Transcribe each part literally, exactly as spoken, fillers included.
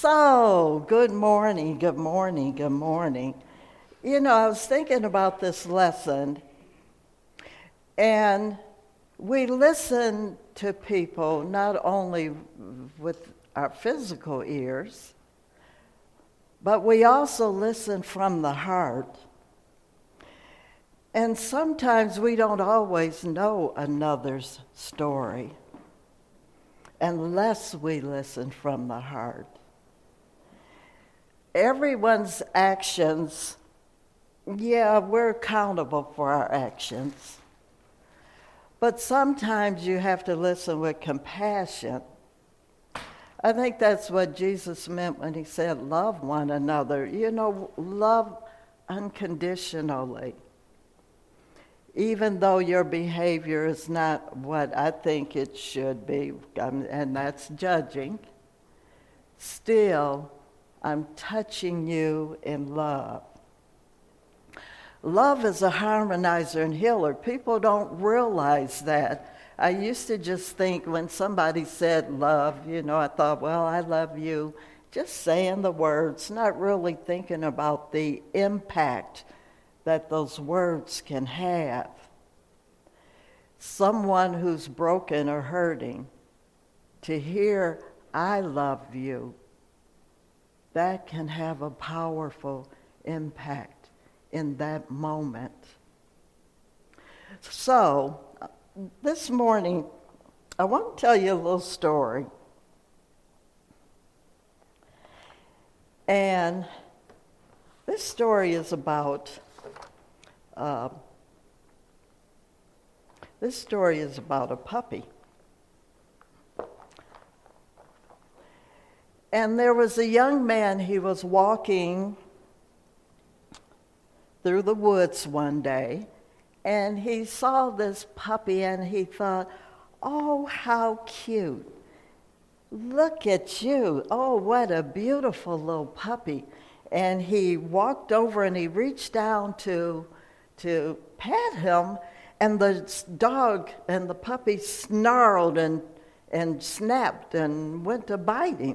So, good morning, good morning, good morning. You know, I was thinking about this lesson, and we listen to people not only with our physical ears, but we also listen from the heart. And sometimes we don't always know another's story unless we listen from the heart. Everyone's actions, yeah, we're accountable for our actions. But sometimes you have to listen with compassion. I think that's what Jesus meant when he said, love one another. You know, love unconditionally. Even though your behavior is not what I think it should be, and that's judging, still, I'm touching you in love. Love is a harmonizer and healer. People don't realize that. I used to just think when somebody said love, you know, I thought, well, I love you. Just saying the words, not really thinking about the impact that those words can have. Someone who's broken or hurting, to hear, I love you, that can have a powerful impact in that moment. So, this morning, I want to tell you a little story. And this story is about, uh, this story is about a puppy. And there was a young man, he was walking through the woods one day, and he saw this puppy and he thought, oh, how cute. Look at you. Oh, what a beautiful little puppy. And he walked over and he reached down to, to pat him, and the dog and the puppy snarled and, and snapped and went to bite him.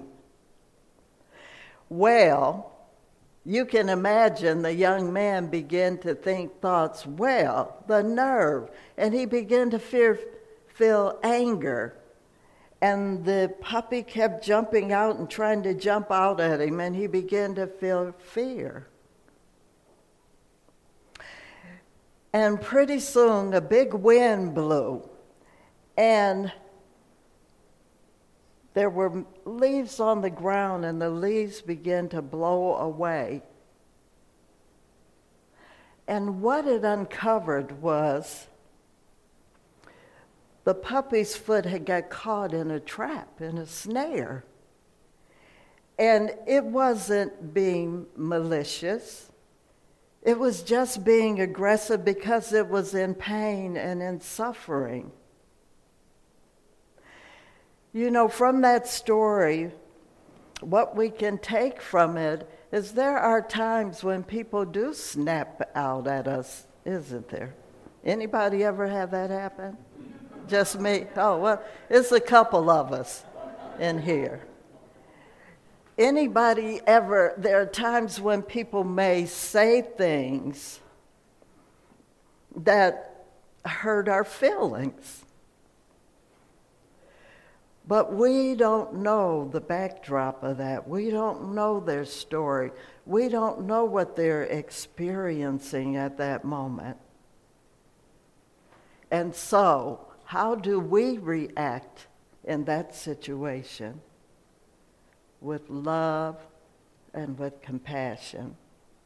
Well, you can imagine the young man began to think thoughts, well, the nerve. And he began to fear, feel anger. And the puppy kept jumping out and trying to jump out at him, and he began to feel fear. And pretty soon, a big wind blew, and there were leaves on the ground, and the leaves began to blow away. And what it uncovered was the puppy's foot had got caught in a trap, in a snare. And it wasn't being malicious. It was just being aggressive because it was in pain and in suffering. You know, from that story, what we can take from it is there are times when people do snap out at us, isn't there? Anybody ever have that happen? Just me? Oh, well, it's a couple of us in here. Anybody ever, there are times when people may say things that hurt our feelings. But we don't know the backdrop of that. We don't know their story. We don't know what they're experiencing at that moment. And so, how do we react in that situation? With love and with compassion.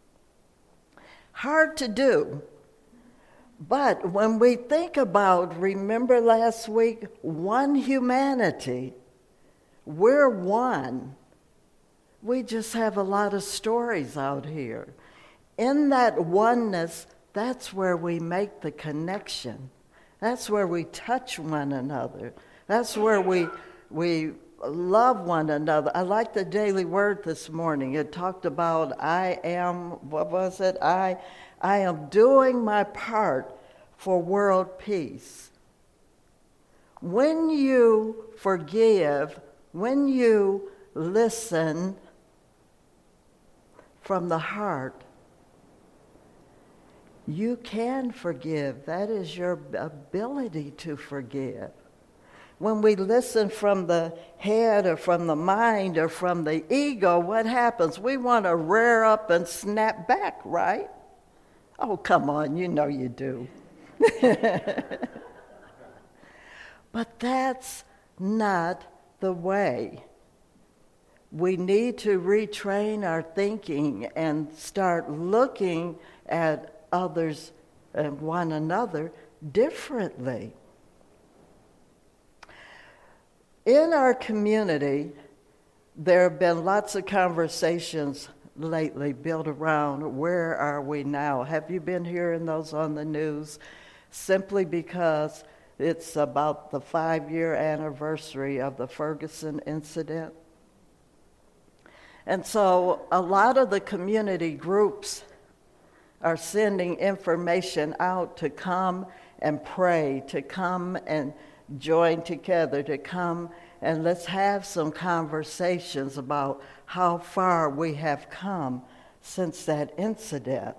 Hard to do. But when we think about, remember last week, one humanity, we're one. We just have a lot of stories out here. In that oneness, that's where we make the connection. That's where we touch one another. That's where we we love one another. I like the Daily Word this morning. It talked about I am, what was it? I I am doing my part for world peace. When you forgive, when you listen, from the heart, you can forgive. That is your ability to forgive. When we listen from the head or from the mind or from the ego, what happens? We want to rear up and snap back, right? Oh, come on, you know you do. But that's not the way. We need to retrain our thinking and start looking at others and one another differently. In our community, there have been lots of conversations lately built around where are we now. Have you been hearing those on the news? Simply because it's about the five-year anniversary of the Ferguson incident. And so a lot of the community groups are sending information out to come and pray, to come and join together, to come and let's have some conversations about how far we have come since that incident.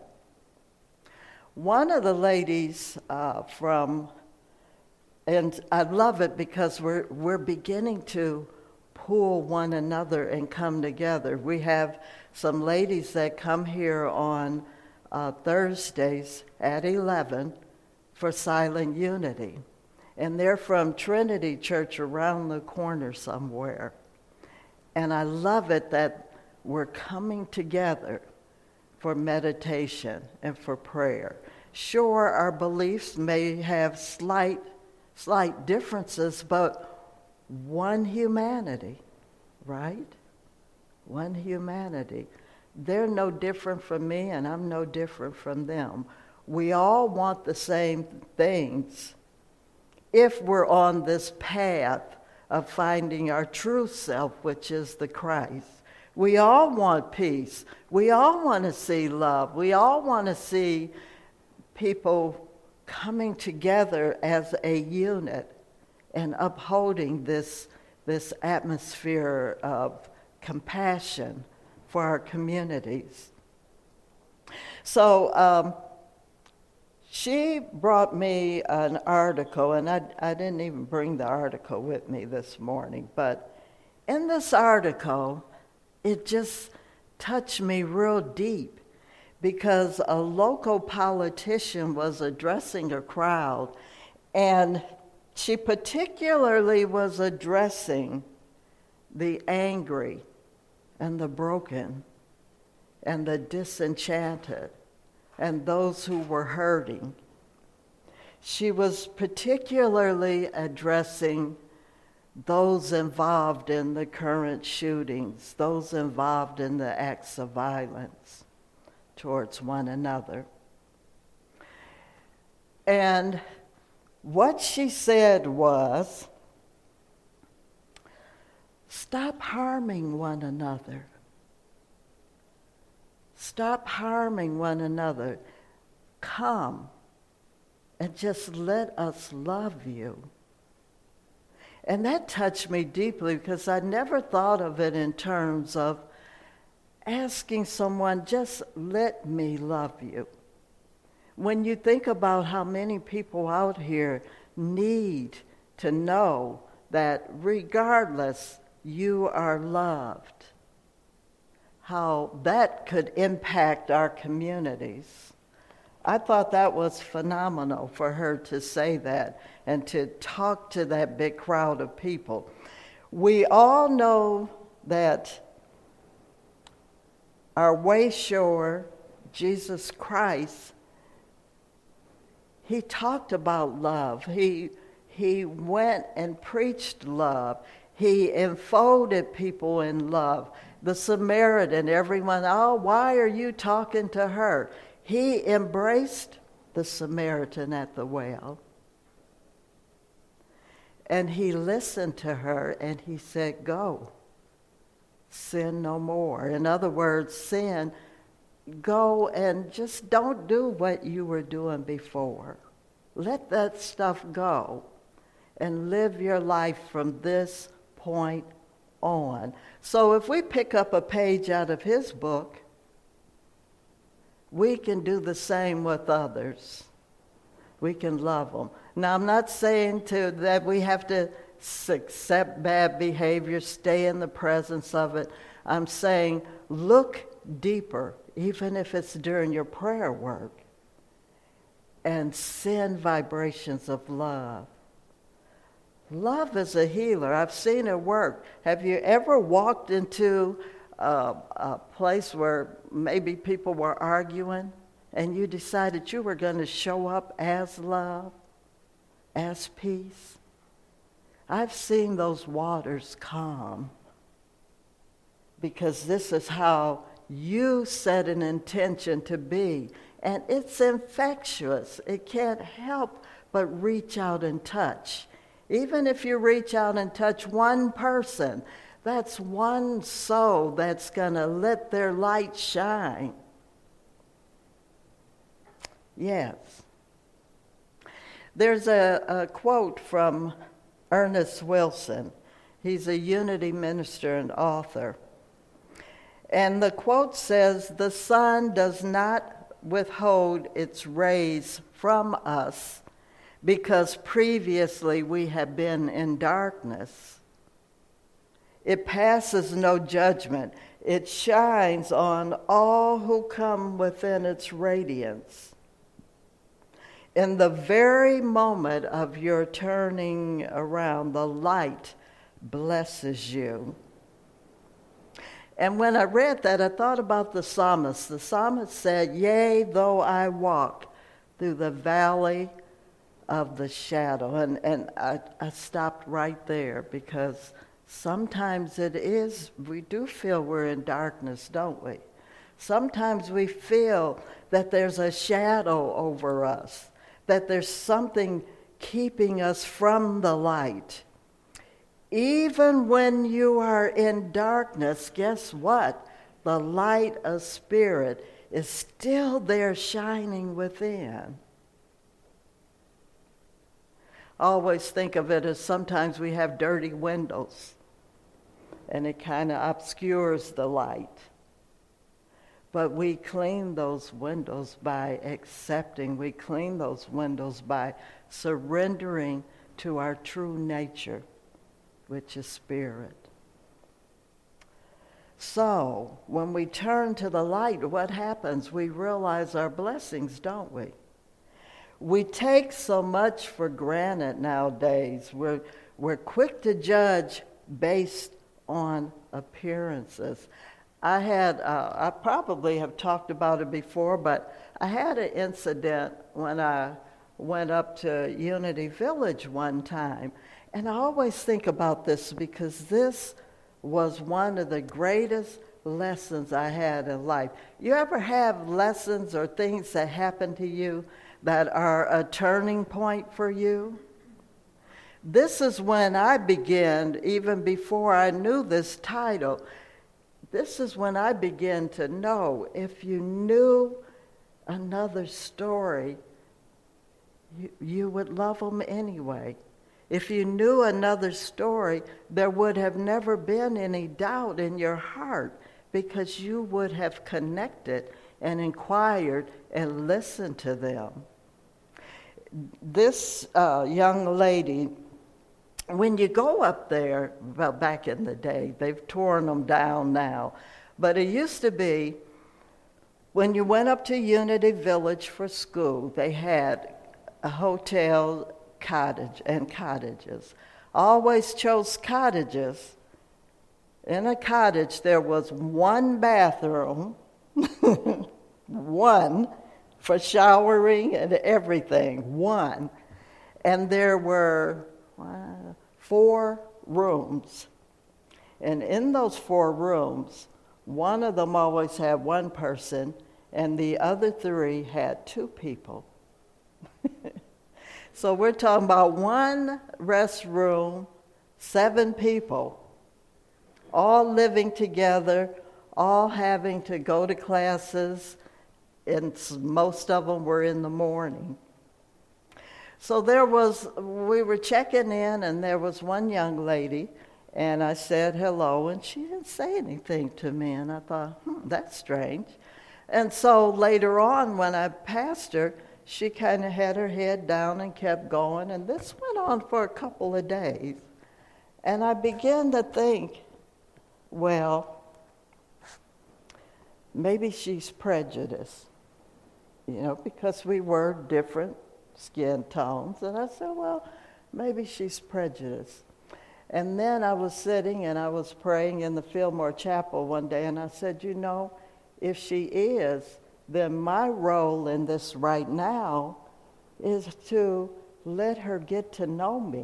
One of the ladies uh, from, and I love it because we're we're beginning to pull one another and come together. We have some ladies that come here on uh, Thursdays at eleven for Silent Unity. And they're from Trinity Church around the corner somewhere. And I love it that we're coming together for meditation and for prayer. Sure, our beliefs may have slight, slight differences, but one humanity, right? One humanity. They're no different from me, and I'm no different from them. We all want the same things if we're on this path of finding our true self, which is the Christ. We all want peace. We all want to see love. We all want to see people coming together as a unit and upholding this, this atmosphere of compassion for our communities. So, um, She brought me an article, and I, I didn't even bring the article with me this morning, but in this article, it just touched me real deep because a local politician was addressing a crowd, and she particularly was addressing the angry and the broken and the disenchanted and those who were hurting. She was particularly addressing those involved in the current shootings, those involved in the acts of violence towards one another. And what she said was, stop harming one another. Stop harming one another. Come and just let us love you. And that touched me deeply because I never thought of it in terms of asking someone, just let me love you. When you think about how many people out here need to know that regardless, you are loved, how that could impact our communities. I thought that was phenomenal for her to say that and to talk to that big crowd of people. We all know that our way shore, Jesus Christ, he talked about love. He, he went and preached love. He enfolded people in love. The Samaritan, everyone, oh, why are you talking to her? He embraced the Samaritan at the well. And he listened to her and he said, go, sin no more. In other words, sin, go and just don't do what you were doing before. Let that stuff go and live your life from this point on. So if we pick up a page out of his book, we can do the same with others. We can love them. Now, I'm not saying to that we have to accept bad behavior, stay in the presence of it. I'm saying look deeper, even if it's during your prayer work, and send vibrations of love. Love is a healer. I've seen it work. Have you ever walked into a, a place where maybe people were arguing and you decided you were going to show up as love, as peace? I've seen those waters calm because this is how you set an intention to be. And it's infectious. It can't help but reach out and touch. Even if you reach out and touch one person, that's one soul that's going to let their light shine. Yes. There's a, a quote from Ernest Wilson. He's a Unity minister and author. And the quote says, "The sun does not withhold its rays from us because previously we have been in darkness. It passes no judgment. It shines on all who come within its radiance. In the very moment of your turning around, the light blesses you." And when I read that, I thought about the psalmist. The psalmist said, "Yea, though I walk through the valley of the shadow." And, and I, I stopped right there because sometimes it is, we do feel we're in darkness, don't we? Sometimes we feel that there's a shadow over us, that there's something keeping us from the light. Even when you are in darkness, guess what? The light of Spirit is still there shining within. I always think of it as sometimes we have dirty windows and it kind of obscures the light. But we clean those windows by accepting. We clean those windows by surrendering to our true nature, which is Spirit. So, when we turn to the light, what happens? We realize our blessings, don't we? We take so much for granted nowadays. We're, we're quick to judge based on appearances. I had, uh, I probably have talked about it before, but I had an incident when I went up to Unity Village one time. And I always think about this because this was one of the greatest lessons I had in life. You ever have lessons or things that happen to you that are a turning point for you? This is when I began, even before I knew this title, this is when I began to know if you knew another story, you, you would love them anyway. If you knew another story, there would have never been any doubt in your heart because you would have connected and inquired and listened to them. This uh, young lady, when you go up there, well, back in the day, they've torn them down now, but it used to be when you went up to Unity Village for school, they had a hotel cottage and cottages. I always chose cottages. In a cottage, there was one bathroom, one for showering and everything, one. And there were uh, four rooms. And in those four rooms, one of them always had one person, and the other three had two people. So we're talking about one restroom, seven people, all living together, all having to go to classes, and most of them were in the morning. So there was, we were checking in, and there was one young lady, and I said hello, and she didn't say anything to me, and I thought, hmm, that's strange. And so later on, when I passed her, she kind of had her head down and kept going. And this went on for a couple of days. And I began to think, well, maybe she's prejudiced, you know, because we were different skin tones. And I said, well, maybe she's prejudiced. And then I was sitting and I was praying in the Fillmore Chapel one day, and I said, you know, if she is, then my role in this right now is to let her get to know me.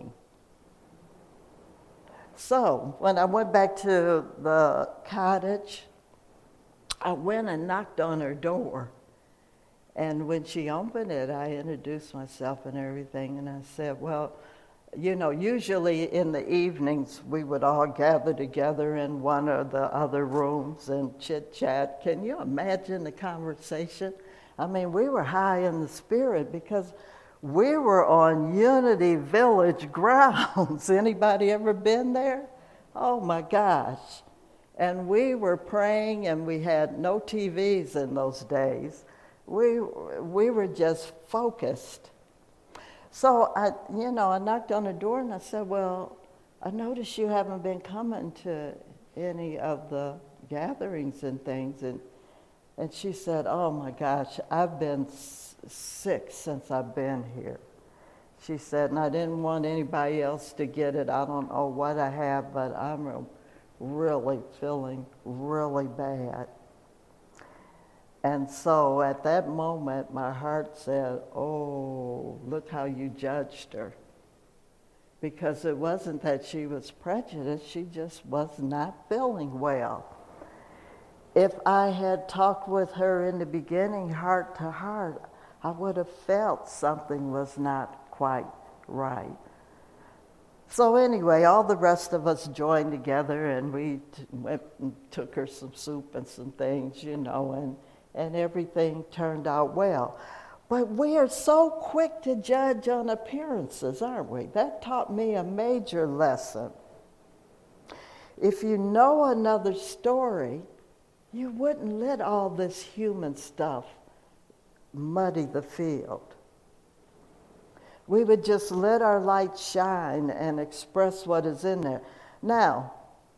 So when I went back to the cottage, I went and knocked on her door. And when she opened it, I introduced myself and everything, and I said, well, you know, usually in the evenings, we would all gather together in one of the other rooms and chit-chat. Can you imagine the conversation? I mean, we were high in the spirit because we were on Unity Village grounds. Anybody ever been there? Oh, my gosh. And we were praying, and we had no T Vs in those days. We, we were just focused. So, I, you know, I knocked on the door and I said, well, I noticed you haven't been coming to any of the gatherings and things. And, and she said, oh, my gosh, I've been s- sick since I've been here. She said, and I didn't want anybody else to get it. I don't know what I have, but I'm really feeling really bad. And so at that moment, my heart said, oh, look how you judged her. Because it wasn't that she was prejudiced, she just was not feeling well. If I had talked with her in the beginning, heart to heart, I would have felt something was not quite right. So anyway, all the rest of us joined together, and we t- went and took her some soup and some things, you know, and and everything turned out well. But we are so quick to judge on appearances, aren't we? That taught me a major lesson. If you know another story, you wouldn't let all this human stuff muddy the field. We would just let our light shine and express what is in there. Now,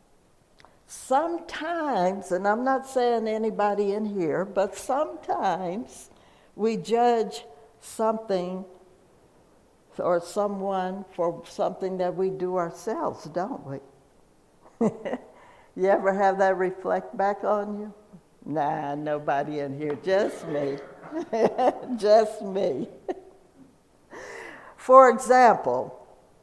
sometimes, and I'm not saying anybody in here, but sometimes we judge something or someone for something that we do ourselves, don't we? You ever have that reflect back on you? Nah, nobody in here, just me. Just me. For example,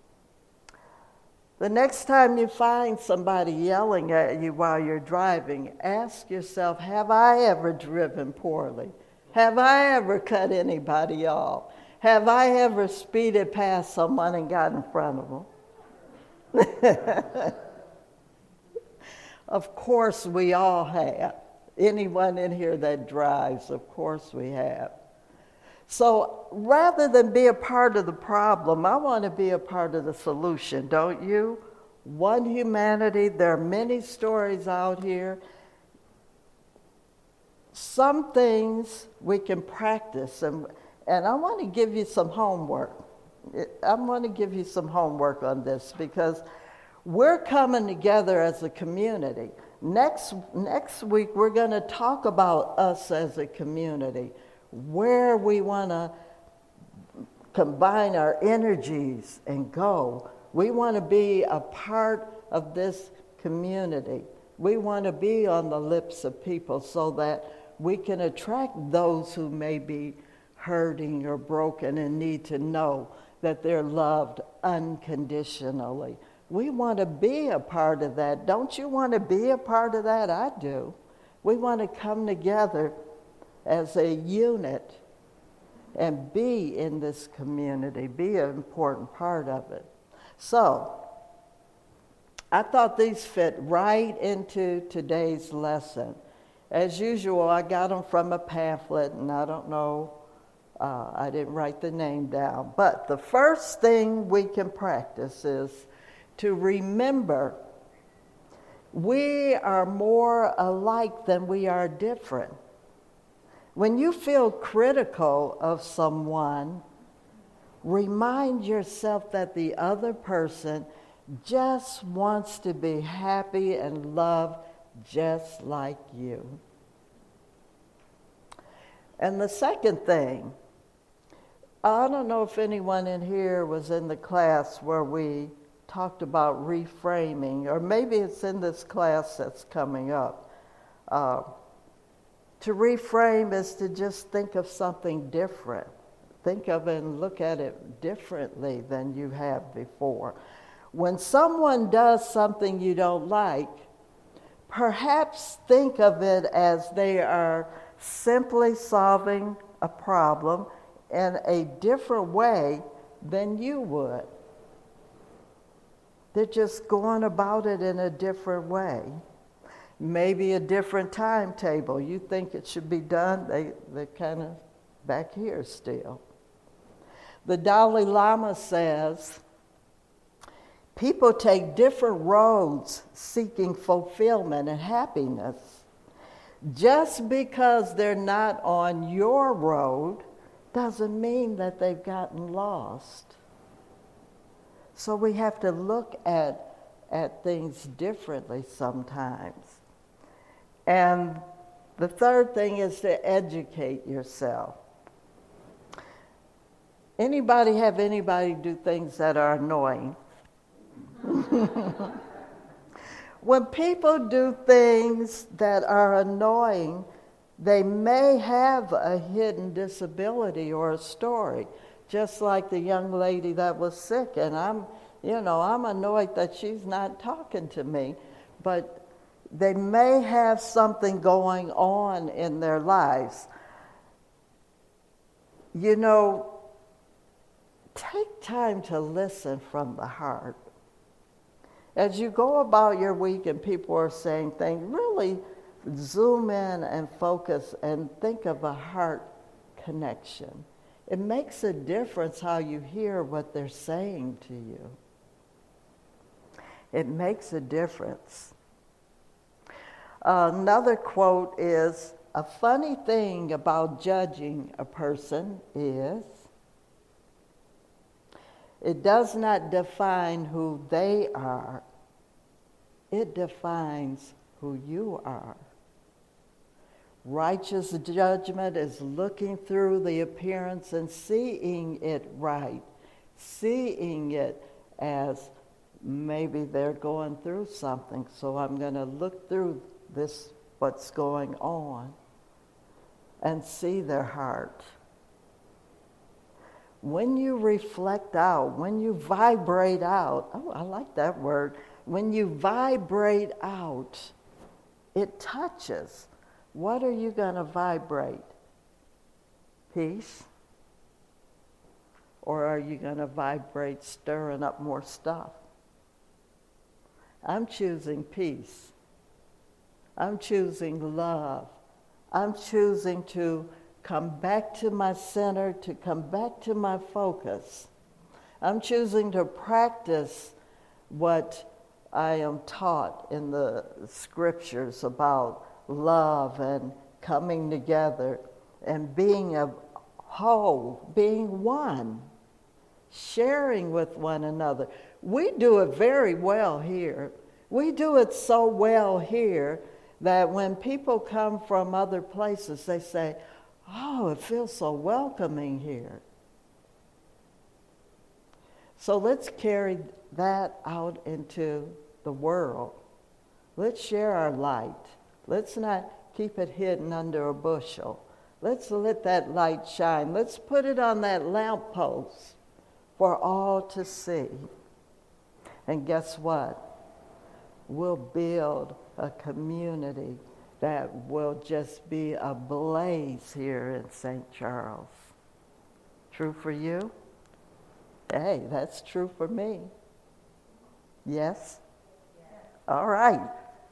the next time you find somebody yelling at you while you're driving, ask yourself, have I ever driven poorly? Have I ever cut anybody off? Have I ever speeded past someone and got in front of them? Of course we all have. Anyone in here that drives, of course we have. So rather than be a part of the problem, I want to be a part of the solution, don't you? One humanity, there are many stories out here. Some things we can practice, and, and I want to give you some homework. I want to give you some homework on this because we're coming together as a community. Next, next week, we're going to talk about us as a community, where we want to combine our energies and go. We want to be a part of this community. We want to be on the lips of people so that we can attract those who may be hurting or broken and need to know that they're loved unconditionally. We want to be a part of that. Don't you want to be a part of that? I do. We want to come together as a unit and be in this community, be an important part of it. So, I thought these fit right into today's lesson. As usual, I got them from a pamphlet, and I don't know, uh, I didn't write the name down. But the first thing we can practice is to remember we are more alike than we are different. When you feel critical of someone, remind yourself that the other person just wants to be happy and loved just like you. And the second thing, I don't know if anyone in here was in the class where we talked about reframing, or maybe it's in this class that's coming up. Uh, to reframe is to just think of something different. Think of it and look at it differently than you have before. When someone does something you don't like, perhaps think of it as they are simply solving a problem in a different way than you would. They're just going about it in a different way. Maybe a different timetable. You think it should be done, they, they're kind of back here still. The Dalai Lama says, people take different roads seeking fulfillment and happiness. Just because they're not on your road doesn't mean that they've gotten lost. So we have to look at, at things differently sometimes. And the third thing is to educate yourself. Anybody have anybody do things that are annoying? When people do things that are annoying, they may have a hidden disability or a story. Just like the young lady that was sick, and I'm, you know, I'm annoyed that she's not talking to me, but they may have something going on in their lives. You know, take time to listen from the heart. As you go about your week and people are saying things, really zoom in and focus and think of a heart connection. It makes a difference how you hear what they're saying to you. It makes a difference. Uh, another quote is, a funny thing about judging a person is, it does not define who they are. It defines who you are. Righteous judgment is looking through the appearance and seeing it right, seeing it as maybe they're going through something, so I'm going to look through this, what's going on, and see their heart. When you reflect out, when you vibrate out, oh, I like that word, when you vibrate out, it touches. What are you going to vibrate? Peace? Or are you going to vibrate stirring up more stuff? I'm choosing peace. I'm choosing love. I'm choosing to come back to my center, to come back to my focus. I'm choosing to practice what I am taught in the scriptures about love and coming together and being a whole, being one, sharing with one another. We do it very well here. We do it so well here that when people come from other places, they say, oh, it feels so welcoming here. So let's carry that out into the world. Let's share our light. Let's not keep it hidden under a bushel. Let's let that light shine. Let's put it on that lamppost for all to see. And guess what? We'll build a community that will just be ablaze here in Saint Charles. True for you? Hey, that's true for me. Yes? All right.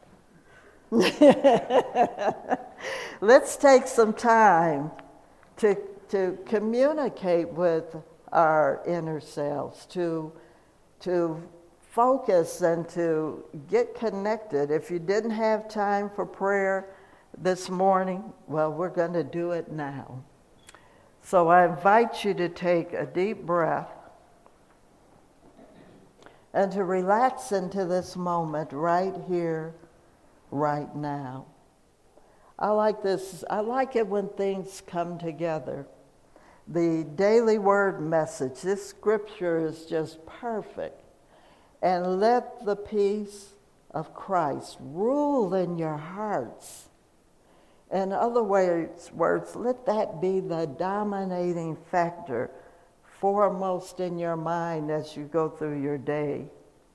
Let's take some time to, to communicate with our inner selves, to, to focus and to get connected. If you didn't have time for prayer, this morning? Well, we're going to do it now. So I invite you to take a deep breath and to relax into this moment right here, right now. I like this. I like it when things come together. The daily word message, this scripture is just perfect. And let the peace of Christ rule in your hearts. In other words, words, let that be the dominating factor foremost in your mind as you go through your day.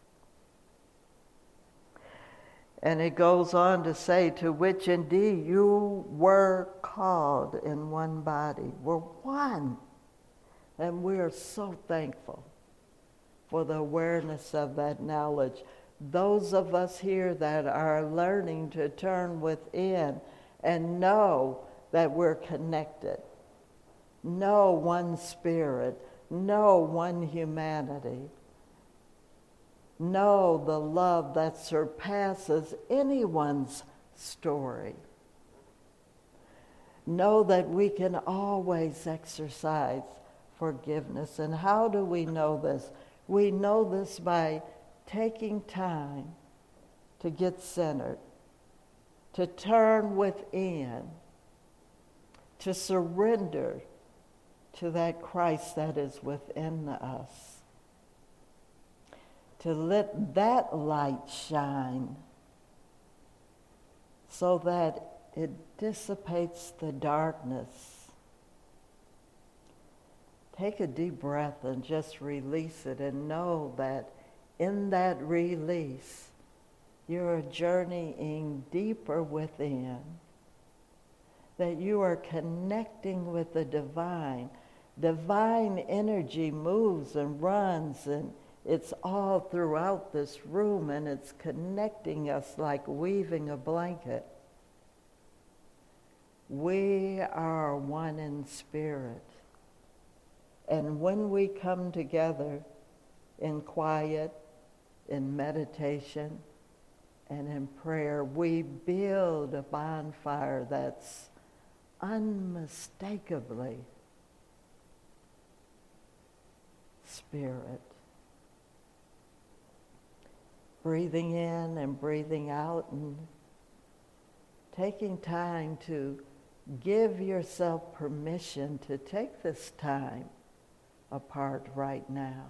And it goes on to say, to which indeed you were called in one body. We're one. And we are so thankful for the awareness of that knowledge. Those of us here that are learning to turn within and know that we're connected, know one spirit, know one humanity, know the love that surpasses anyone's story. Know that we can always exercise forgiveness. And how do we know this? We know this by taking time to get centered, to turn within, to surrender to that Christ that is within us, to let that light shine so that it dissipates the darkness. Take a deep breath and just release it, and know that in that release, you're journeying deeper within, that you are connecting with the divine. Divine energy moves and runs, and it's all throughout this room, and it's connecting us like weaving a blanket. We are one in spirit. And when we come together in quiet, in meditation, and in prayer, we build a bonfire that's unmistakably spirit. Breathing in and breathing out, and taking time to give yourself permission to take this time apart right now.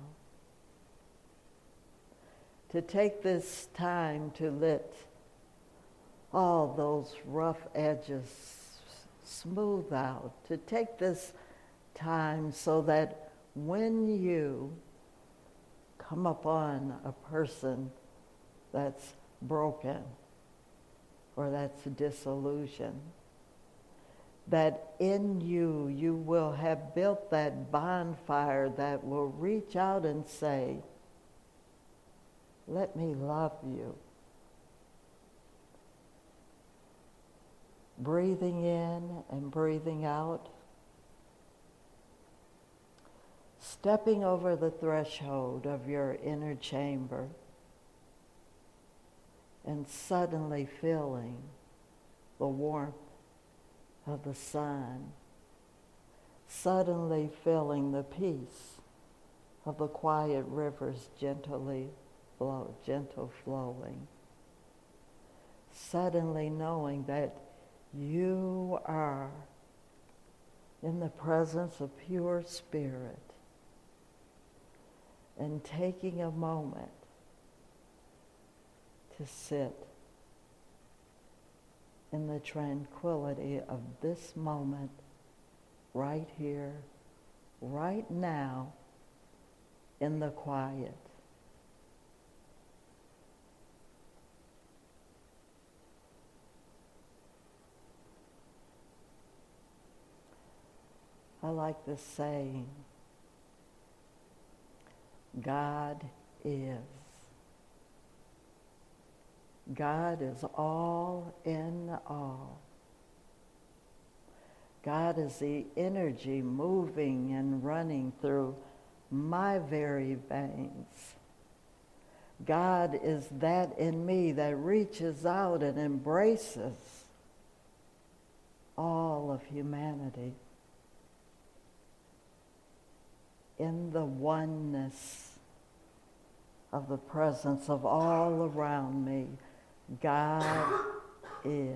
To take this time to let all those rough edges smooth out. To take this time so that when you come upon a person that's broken or that's disillusioned, that in you, you will have built that bonfire that will reach out and say, let me love you. Breathing in and breathing out. Stepping over the threshold of your inner chamber and suddenly feeling the warmth of the sun. Suddenly feeling the peace of the quiet rivers gently flow, gentle flowing. Suddenly knowing that you are in the presence of pure spirit, and taking a moment to sit in the tranquility of this moment, right here, right now, in the quiet. I like this saying, God is. God is all in all. God is the energy moving and running through my very veins. God is that in me that reaches out and embraces humanity in the oneness of the presence of all around me. God is.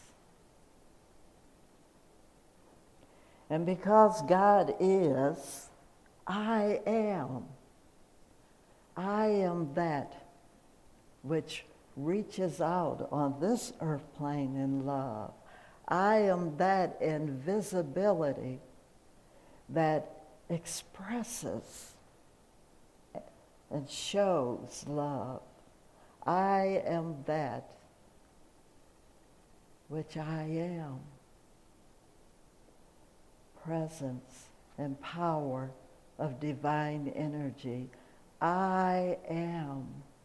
And because God is, I am. I am that which reaches out on this earth plane in love. I am that invisibility that expresses and shows love. I am that which I am. Presence and power of divine energy. I am.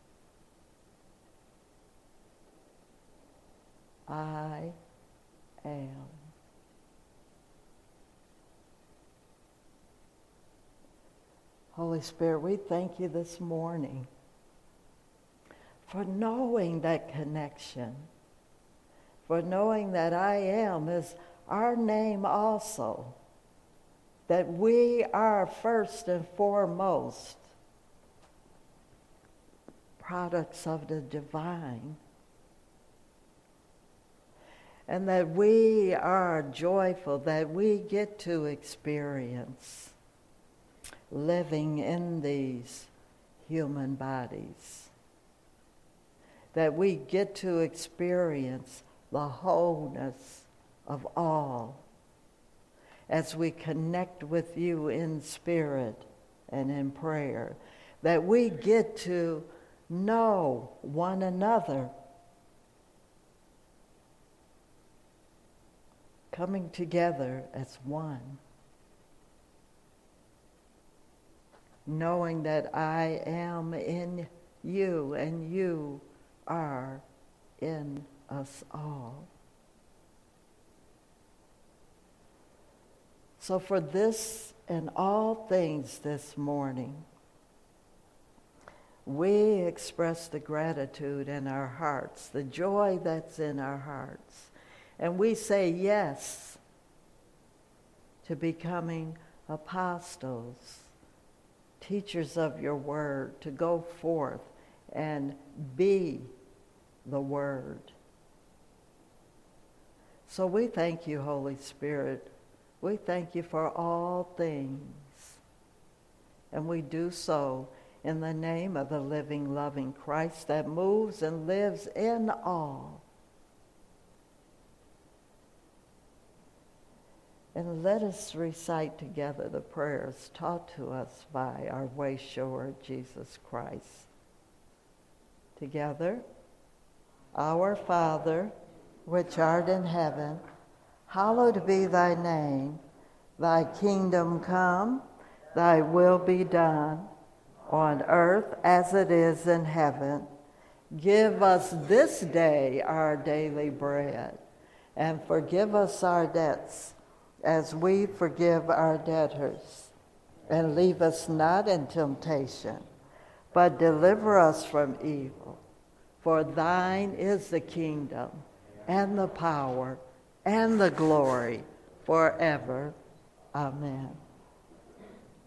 I am. Holy Spirit, we thank you this morning for knowing that connection, for knowing that I am is our name also, that we are first and foremost products of the divine, and that we are joyful that we get to experience living in these human bodies, that we get to experience the wholeness of all as we connect with you in spirit and in prayer, that we get to know one another, coming together as one, knowing that I am in you and you are in us all. So for this and all things this morning, we express the gratitude in our hearts, the joy that's in our hearts. And we say yes to becoming apostles, teachers of your word, to go forth and be the word. So we thank you, Holy Spirit. We thank you for all things. And we do so in the name of the living, loving Christ that moves and lives in all. And let us recite together the prayers taught to us by our way shower, Jesus Christ. Together, Our Father, which art in heaven, hallowed be thy name. Thy kingdom come, thy will be done, on earth as it is in heaven. Give us this day our daily bread, and forgive us our debts, as we forgive our debtors. And leave us not in temptation, but deliver us from evil. For thine is the kingdom, and the power, and the glory, forever. Amen.